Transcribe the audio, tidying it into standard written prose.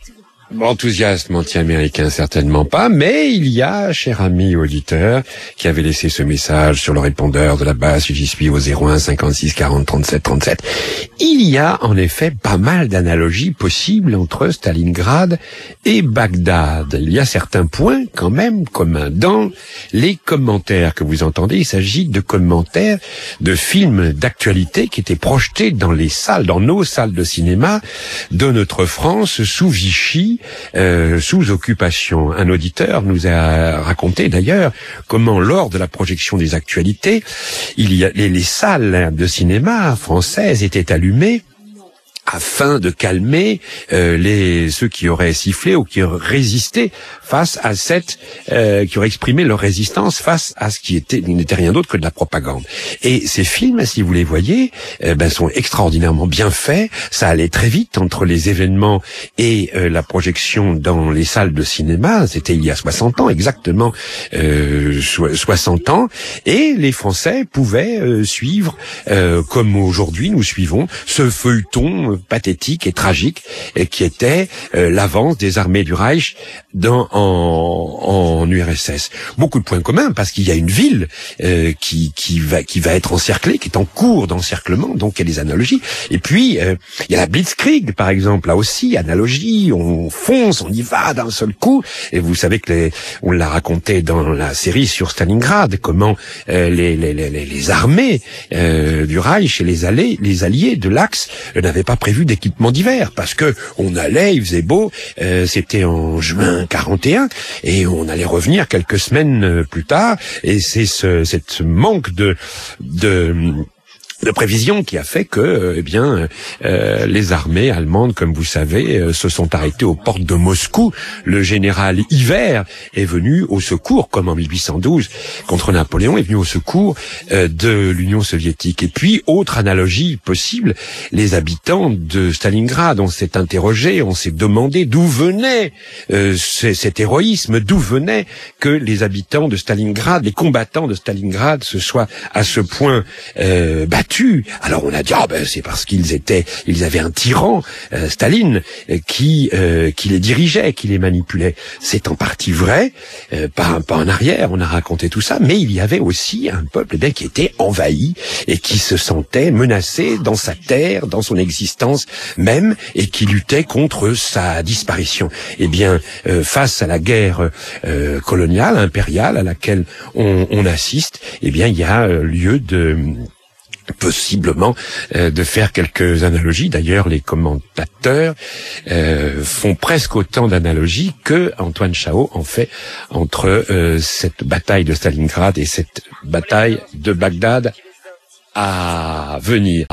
Enthousiasme anti-américain, certainement pas, mais il y a, cher ami auditeur, qui avait laissé ce message sur le répondeur de la base, j'y suis au 01 56 40 37 37. Il y a en effet pas mal d'analogies possibles entre Stalingrad et Bagdad. Il y a certains points quand même communs dans les commentaires que vous entendez. Il s'agit de commentaires de films d'actualité qui étaient projetés dans les salles, dans nos salles de cinéma de notre France sous Vichy, sous occupation. Un auditeur nous a raconté d'ailleurs comment lors de la projection des actualités, les salles de cinéma françaises étaient allumées afin de calmer ceux qui auraient sifflé ou qui auraient résisté face à qui auraient exprimé leur résistance face à ce qui n'était rien d'autre que de la propagande. Et ces films, si vous les voyez, sont extraordinairement bien faits. Ça allait très vite entre les événements et la projection dans les salles de cinéma. C'était il y a 60 ans, exactement 60 ans. Et les Français pouvaient suivre, comme aujourd'hui nous suivons, ce feuilleton pathétique et tragique qui était l'avance des armées du Reich en URSS. Beaucoup de points communs parce qu'il y a une ville qui va être encerclée, qui est en cours d'encerclement, donc il y a des analogies. Et puis il y a la Blitzkrieg par exemple, là aussi analogie, on fonce, on y va d'un seul coup. Et vous savez que on l'a raconté dans la série sur Stalingrad, comment les armées du Reich et les alliés de l'Axe n'avaient pas prévu d'équipement d'hiver parce que on allait, il faisait beau, c'était en juin 41 et on allait revenir quelques semaines plus tard, et c'est cette manque de prévision qui a fait que, les armées allemandes, comme vous savez, se sont arrêtées aux portes de Moscou. Le général Hiver est venu au secours, comme en 1812 contre Napoléon, est venu au secours de l'Union soviétique. Et puis, autre analogie possible, les habitants de Stalingrad. On s'est interrogé, on s'est demandé d'où venait cet héroïsme, d'où venait que les habitants de Stalingrad, les combattants de Stalingrad, se soient à ce point battus. Alors on a dit c'est parce qu'ils avaient un tyran, Staline, qui les dirigeait, qui les manipulait. C'est en partie vrai, pas en arrière, on a raconté tout ça, mais il y avait aussi un peuple qui était envahi et qui se sentait menacé dans sa terre, dans son existence même, et qui luttait contre sa disparition. Eh bien, face à la guerre coloniale, impériale à laquelle on assiste, eh bien il y a lieu possiblement de faire quelques analogies. D'ailleurs, les commentateurs font presque autant d'analogies que Antoine Chao en fait entre cette bataille de Stalingrad et cette bataille de Bagdad à venir.